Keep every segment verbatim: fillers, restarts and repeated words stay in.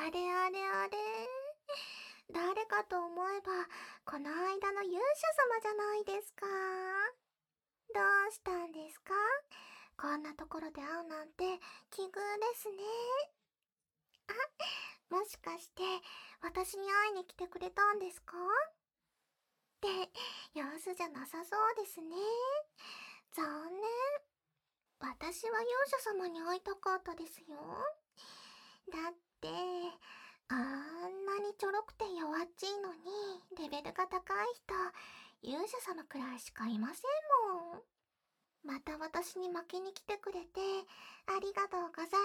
あれあれあれ。誰かと思えば、この間の勇者様じゃないですか。どうしたんですか？こんなところで会うなんて奇遇ですね。もしかして、私に会いに来てくれたんですか？って様子じゃなさそうですね。残念。私は勇者様に会いたかったですよ。だって、あんなにちょろくて弱っちいのに、レベルが高い人、勇者様くらいしかいませんもん。また私に負けに来てくれて、ありがとうございます。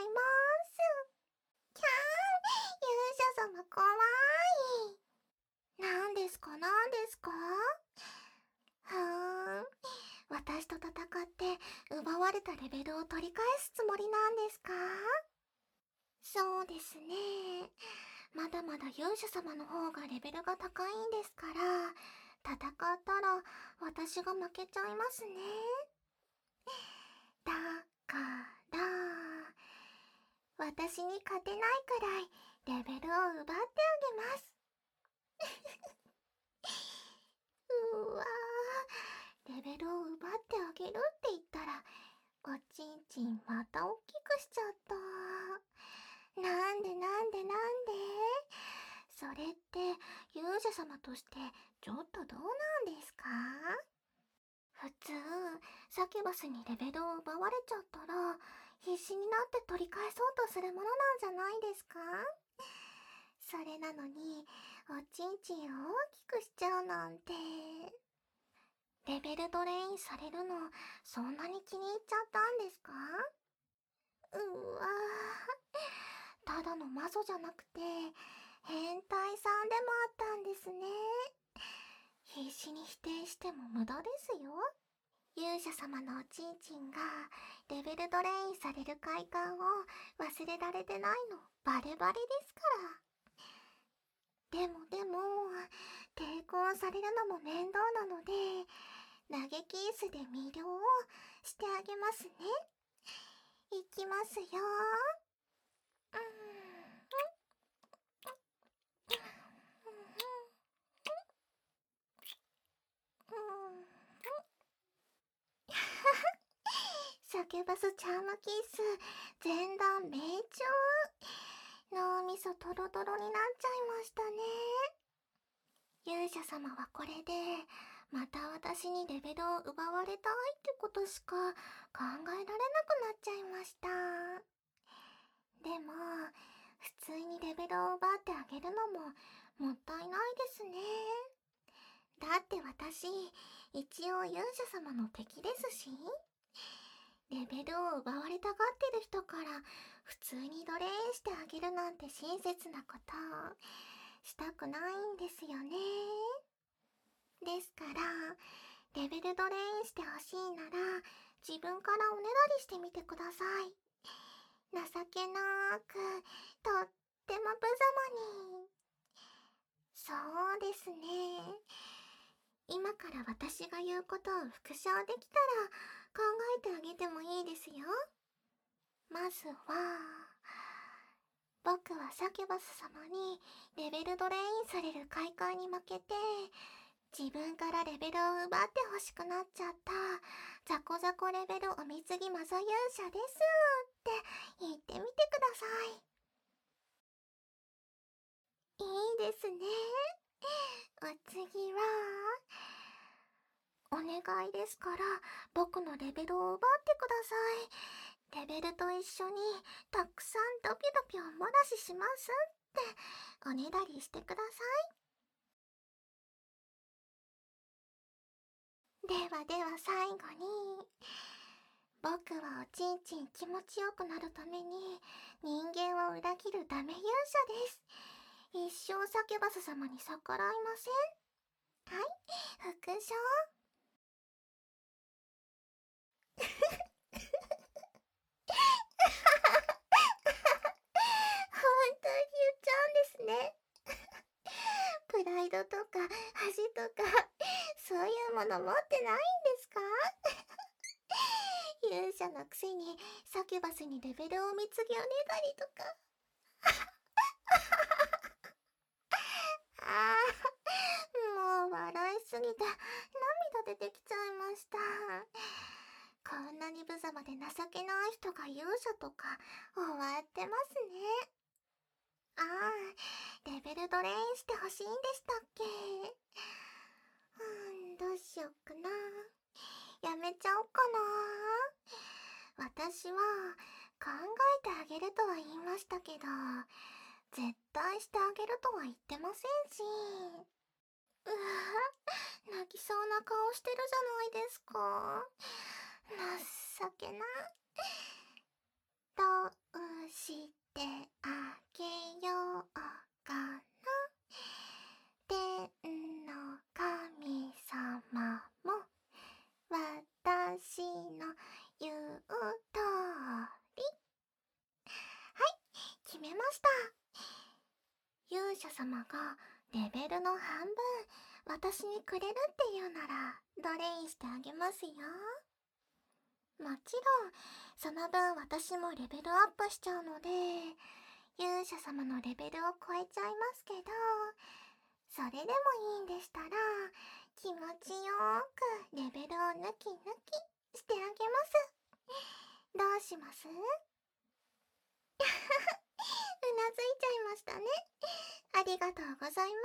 キャー、勇者様怖い。なんですかなんですか？ふーん。私と戦って奪われたレベルを取り返すつもりなんですか？そうですね。まだまだ勇者様の方がレベルが高いんですから、戦ったら私が負けちゃいますね。だから、私に勝てないくらいレベルを奪ってあげます。うわー、レベルを奪ってあげるって言ったら、おちんちんまた大きくしちゃった。なんでなんでなんで？それって勇者様としてちょっとどうなんですか？普通、サキュバスにレベルを奪われちゃったら、必死になって取り返そうとするものなんじゃないですか？それなのに、おちんちんを大きくしちゃうなんて。レベルドレインされるの、そんなに気に入っちゃったんですか？うわぁ、ただの魔女じゃなくて、変態さんでもあったんですね。必死に否定しても無駄ですよ。勇者様のおちんちんがレベルドレインされる快感を忘れられてないのバレバレですから。でもでも、抵抗されるのも面倒なので、投げキースで魅了をしてあげますね。いきますよ。うーん。サキュバスチャームキース前段命中。脳みそトロトロになっちゃいましたね。勇者様はこれでまた私にレベルを奪われたいってことしか考えられなくなっちゃいました。でも普通にレベルを奪ってあげるのももったいないですね。だって私一応勇者様の敵ですし、レベルを奪われたがってる人から普通にドレーンしてあげるなんて親切なことしたくないんですよね。ですから、レベルドレインしてほしいなら自分からおねだりしてみてください。情けなく、とっても無様に。そうですね。今から私が言うことを復唱できたら考えてあげてもいいですよ。まずは、僕はサキュバス様にレベルドレインされる快感に負けて、自分からレベルを奪ってほしくなっちゃったザコザコレベルおみつぎマザ勇者ですって言ってみてください。いいですね。お次は、お願いですから僕のレベルを奪ってください。レベルと一緒にたくさんドピドピおもらししますっておねだりしてください。ではでは最後に、僕はおちんちん気持ちよくなるために人間を裏切るダメ勇者です。一生サキュバス様に逆らいません。はい、副賞。本当に言っちゃうんですね。プライドとか恥とかそういうもの持ってないんですか？勇者のくせにサキュバスにレベルを貢ぎおねだりとか。 ぎて涙出てきちゃいました。こんなに無様で情けない人が勇者とか終わってますね。ああ、レベルドレインしてほしいんでしたっけ。うーん、どうしよっかな。やめちゃおうかな。私は考えてあげるとは言いましたけど、絶対してあげるとは言ってませんし。うわぁ、泣きそうな顔してるじゃないですか。情けない。どうしてあげようかな。天の神様も私の言う通り。はい、決めました。勇者様がレベルの半分私にくれるって言うならドレインしてあげますよ。もちろんその分私もレベルアップしちゃうので勇者様のレベルを超えちゃいますけど、それでもいいんでしたら気持ちよーくレベルを抜き抜きしてあげます。どうします？うなずいちゃいましたね。ありがとうございます。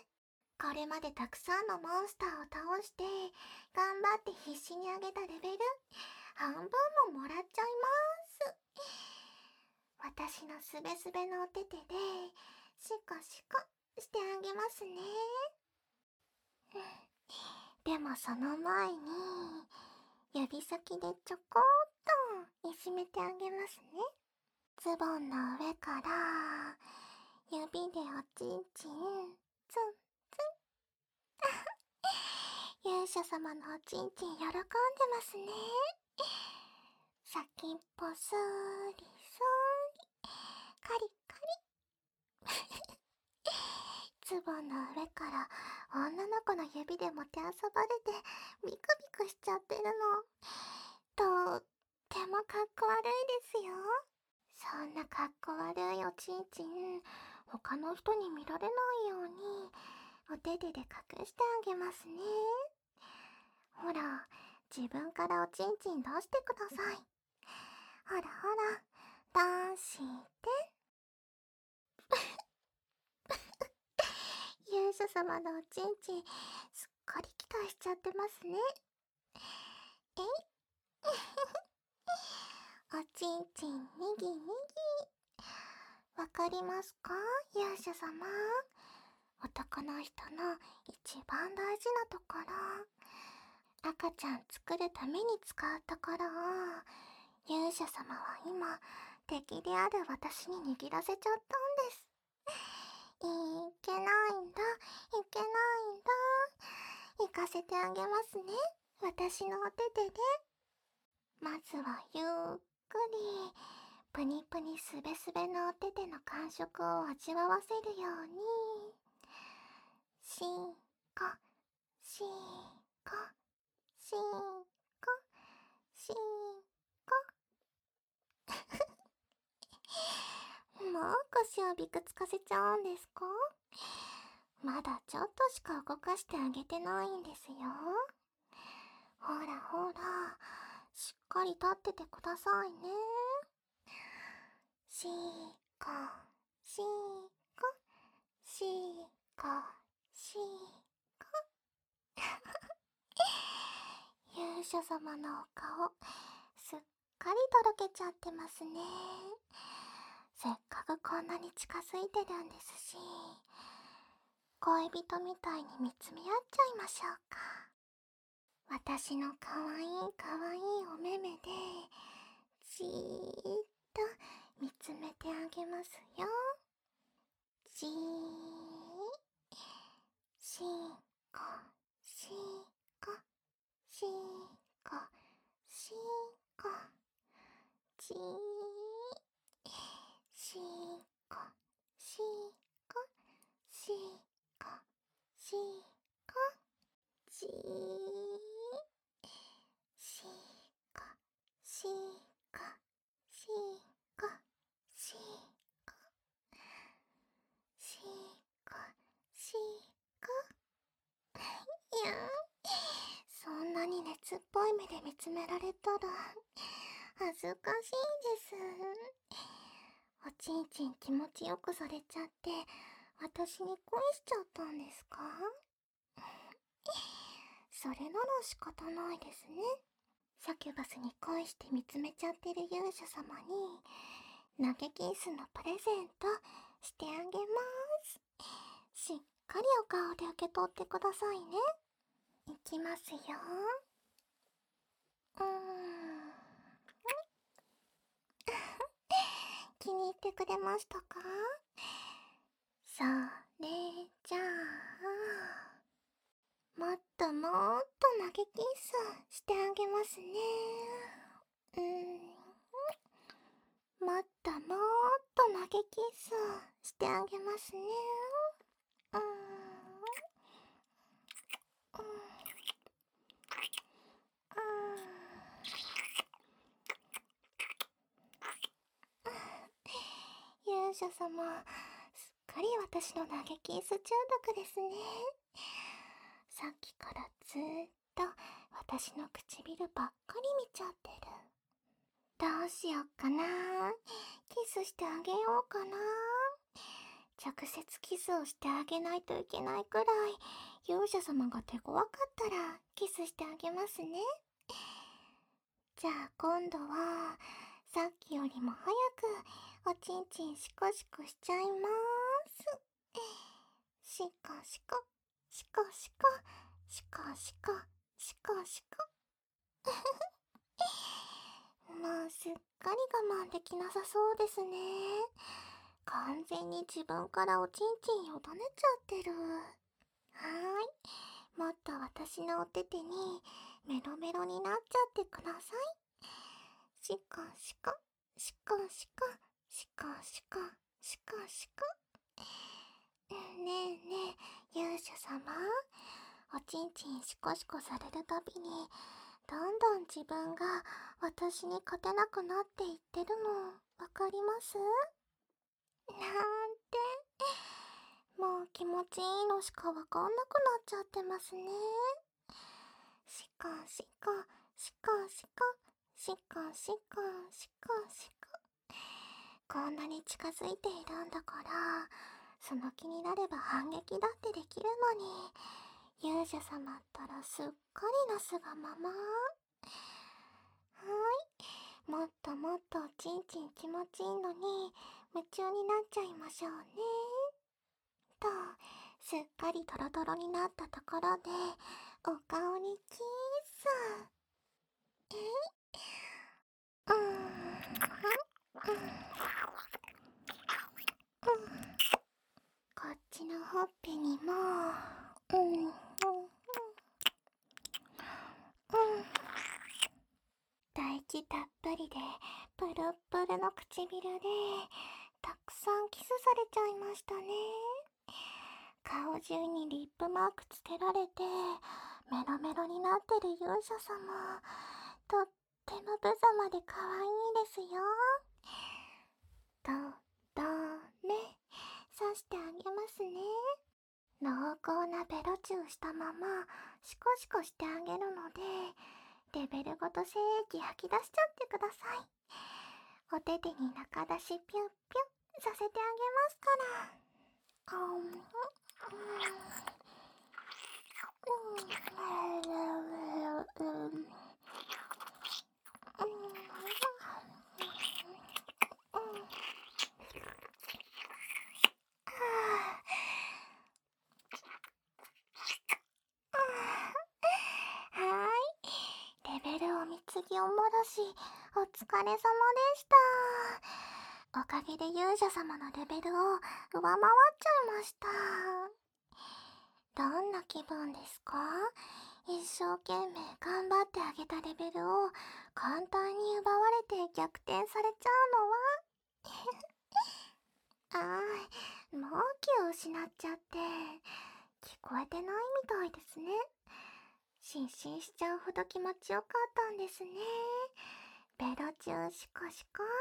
これまでたくさんのモンスターを倒して頑張って必死に上げたレベル半分ももらっちゃいます。私のすべすべのお手手でシコシコしてあげますね。でもその前に指先でちょこっといじめてあげますね。ズボンの上から指でおちんちんツンツン。勇者様のおちんちん喜んでますね。先っぽスーリスーリカリカリ。ズボンの上から女の子の指でもてあそばれてビクビクしちゃってるの。とってもかっこ悪いですよ。そんなかっこ悪いおちんちん他の人に見られないようにお手手で隠してあげますね。ほら、自分からおちんちん出してください。ほらほら、出して。勇者様のおちんちんすっかり期待しちゃってますね。えいおちんちんにぎにぎ。わかりますか、勇者様。男の人の一番大事なところ、赤ちゃん作るために使うところを勇者様は今敵である私に握らせちゃったんです。いけないんだ、いけないんだ。行かせてあげますね、私のお手手で。まずはゆっくりプニプニすべすべのお手手の感触を味わわせるように、しんこしんこしんこしんこ。もう腰をびくつかせちゃうんですか？まだちょっとしか動かしてあげてないんですよ。ほらほら、しっかり立っててくださいね。しーこしーこしーこしーこ。勇者様のお顔すっかりとろけちゃってますね。せっかくこんなに近づいてるんですし、恋人みたいに見つめ合っちゃいましょうか。私のかわいいかわいいお目目でじーっと見つめてあげますよ。じーしーこしーこしーこしーこじーしーこしーこしーこしーこじーしーこしーこしーこしーこしーこしーこ。 鬱っぽい目で見つめられたら恥ずかしいです。おちんちん気持ちよくされちゃって私に恋しちゃったんですか？それなら仕方ないですね。サキュバスに恋して見つめちゃってる勇者様に投げキッスのプレゼントしてあげます。しっかりお顔で受け取ってくださいね。いきますよ。うーん気に入ってくれましたか？それじゃあもっともっと投げキッスしてあげますね。うーんもっともっと投げキッスしてあげますね。うーんうーん勇者様、すっかり私の投げキッス中毒ですね。さっきからずーっと私の唇ばっかり見ちゃってる。どうしよっかな。キスしてあげようかな。直接キスをしてあげないといけないくらい勇者様が手強かったらキスしてあげますね。じゃあ今度はさっきよりも早くおちんちんシコシコしちゃいます。シコシコシコシコシコシコシコシコもうすっかり我慢できなさそうですね。完全に自分からおちんちんよだねちゃってる。はーい、もっと私のお手手にメロメロになっちゃってください。シコシコシコシコシコシコシコシコ。ねえねえ勇者様、おちんちんシコシコされるたびにどんどん自分が私に勝てなくなっていってるのわかります？なんて、もう気持ちいいのしかわかんなくなっちゃってますね。シコシコシコシコシコシコシコシコ。こんなに近づいているんだからその気になれば反撃だってできるのに、勇者様ったらすっかりなすがまま。はーい、もっともっとおちんちん気持ちいいのに夢中になっちゃいましょうね。と、すっかりトロトロになったところでお顔にキス。えうんうんうんこっちのほっぺにもうんうんうん唾液たっぷりでプルップルの唇でたくさんキスされちゃいましたね。顔中にリップマークつけられてメロメロになってる勇者様、とっても無様で可愛いですよ。とどめさしてあげますね。濃厚なベロチューしたままシコシコしてあげるのでレベルごと精液吐き出しちゃってください。お手手に中出しピュッピュッさせてあげますから。あん、うん、うん、うん、はーい、レベルをみつぎお戻しお疲れ様でした。おかげで勇者様のレベルを上回っちゃいました。どんな気分ですか？一生懸命頑張ってあげたレベルを簡単に奪われて逆転されちゃうのはあーい、もう気を失っちゃって聞こえてないみたいですね。失神しちゃうほど気持ちよかったんですね。ベロチューシコシコ。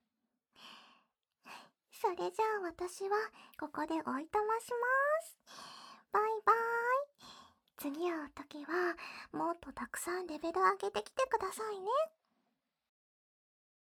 それじゃあ私はここでおいとまします。バイバーイ。 次会う時はもっとたくさんレベル上げてきてくださいね。